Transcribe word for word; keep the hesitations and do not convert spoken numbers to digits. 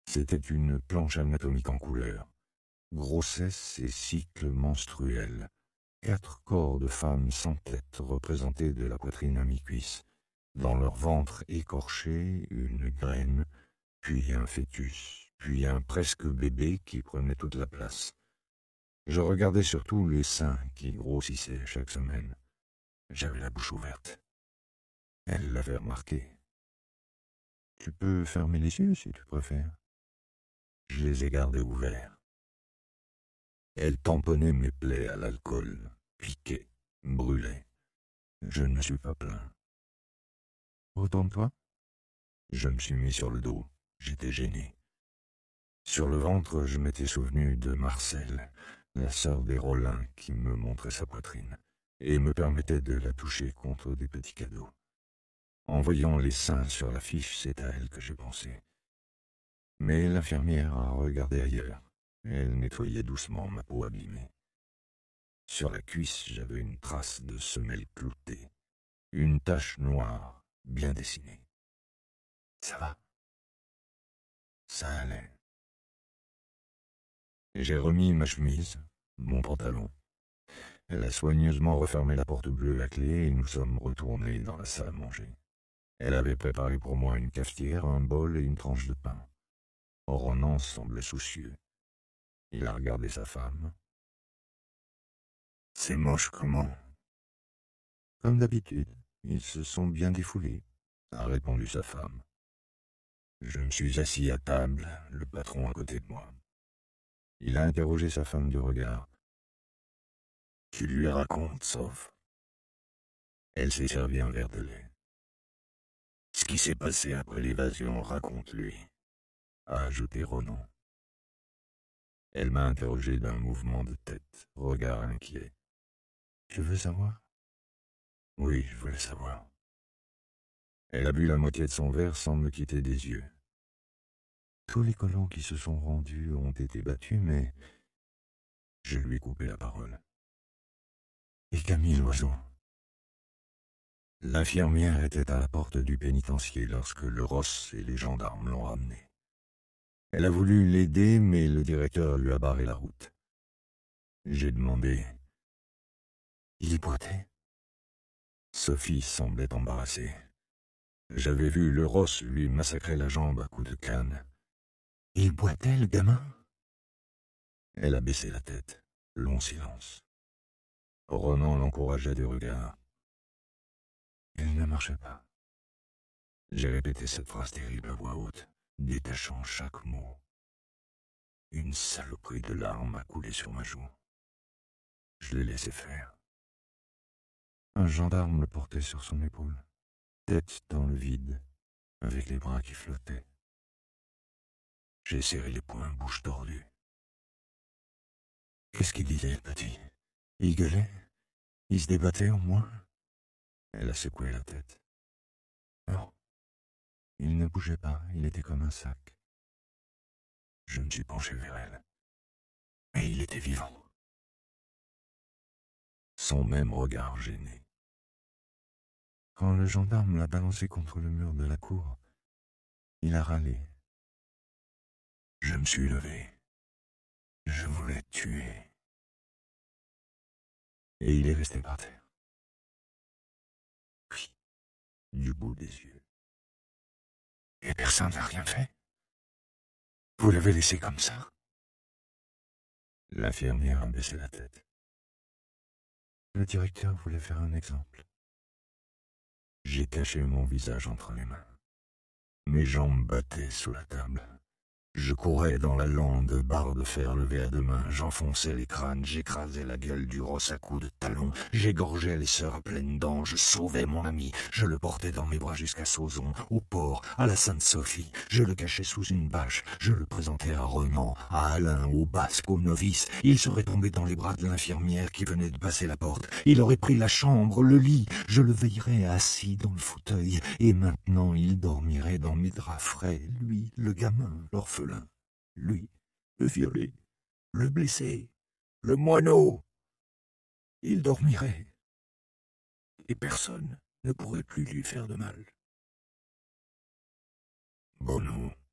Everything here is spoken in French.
C'était une planche anatomique en couleur. Grossesse et cycle menstruel. Quatre corps de femmes sans tête représentaient de la poitrine à mi-cuisse. Dans leur ventre écorché, une graine, puis un fœtus, puis un presque bébé qui prenait toute la place. Je regardais surtout les seins qui grossissaient chaque semaine. J'avais la bouche ouverte. Elle l'avait remarqué. « Tu peux fermer les yeux si tu préfères. » Je les ai gardés ouverts. Elle tamponnait mes plaies à l'alcool, piquait, brûlait. Je ne me suis pas plaint. « Retourne-toi. » Je me suis mis sur le dos. J'étais gêné. Sur le ventre, je m'étais souvenu de Marcel, la sœur des Rollin, qui me montrait sa poitrine, et me permettait de la toucher contre des petits cadeaux. En voyant les seins sur l'affiche, c'est à elle que j'ai pensé. Mais l'infirmière a regardé ailleurs. Elle nettoyait doucement ma peau abîmée. Sur la cuisse, j'avais une trace de semelle cloutée, une tache noire, bien dessinée. Ça va. Ça allait. J'ai remis ma chemise, mon pantalon. Elle a soigneusement refermé la porte bleue à clé et nous sommes retournés dans la salle à manger. Elle avait préparé pour moi une cafetière, un bol et une tranche de pain. Ronan semblait soucieux. Il a regardé sa femme. « C'est moche comment ?»« Comme d'habitude, ils se sont bien défoulés, » a répondu sa femme. Je me suis assis à table, le patron à côté de moi. Il a interrogé sa femme du regard. « Tu lui racontes, sauf ?» Elle s'est servi un verre de lait. « Ce qui s'est passé après l'évasion, raconte-lui, » a ajouté Ronan. Elle m'a interrogé d'un mouvement de tête, regard inquiet. « Tu veux savoir ?» Oui, je voulais savoir. Elle a bu la moitié de son verre sans me quitter des yeux. Tous les colons qui se sont rendus ont été battus, mais je lui ai coupé la parole. Et Camille Loiseau? L'infirmière était à la porte du pénitencier lorsque le Ross et les gendarmes l'ont ramenée. Elle a voulu l'aider, mais le directeur lui a barré la route. J'ai demandé. Il y boitait? Sophie semblait embarrassée. J'avais vu le Ross lui massacrer la jambe à coups de canne. Il boitait, le gamin? Elle a baissé la tête. Long silence. Ronan l'encourageait du regard. Il ne marchait pas. J'ai répété cette phrase terrible à voix haute, détachant chaque mot. Une saloperie de larmes a coulé sur ma joue. Je l'ai laissé faire. Un gendarme le portait sur son épaule, tête dans le vide, avec les bras qui flottaient. J'ai serré les poings, bouche tordue. Qu'est-ce qu'il disait, le petit? Il gueulait? Il se débattait, au moins? Elle a secoué la tête. Non. Il ne bougeait pas, il était comme un sac. Je me suis penché vers elle. Mais il était vivant. Son même regard gêné. Quand le gendarme l'a balancé contre le mur de la cour, il a râlé. Je me suis levé. Je voulais tuer. Et il est resté par terre. Oui, du bout des yeux. Et personne n'a rien fait? Vous l'avez laissé comme ça? L'infirmière a baissé la tête. Le directeur voulait faire un exemple. J'ai caché mon visage entre les mains. Mes jambes battaient sous la table. Je courais dans la lande, barre de fer levée à deux mains, j'enfonçais les crânes, j'écrasais la gueule du Ross à coups de talon, j'égorgeais les sœurs à pleines dents, je sauvais mon ami, je le portais dans mes bras jusqu'à Sauzon, au port, à la Sainte-Sophie, je le cachais sous une bâche, je le présentais à Renan, à Alain, au Basque, au novice, il serait tombé dans les bras de l'infirmière qui venait de passer la porte, il aurait pris la chambre, le lit, je le veillerais assis dans le fauteuil, et maintenant il dormirait dans mes draps frais, lui, le gamin, l'orphelin. Lui, le violé, le blessé, le moineau. Il dormirait, et personne ne pourrait plus lui faire de mal. Bono.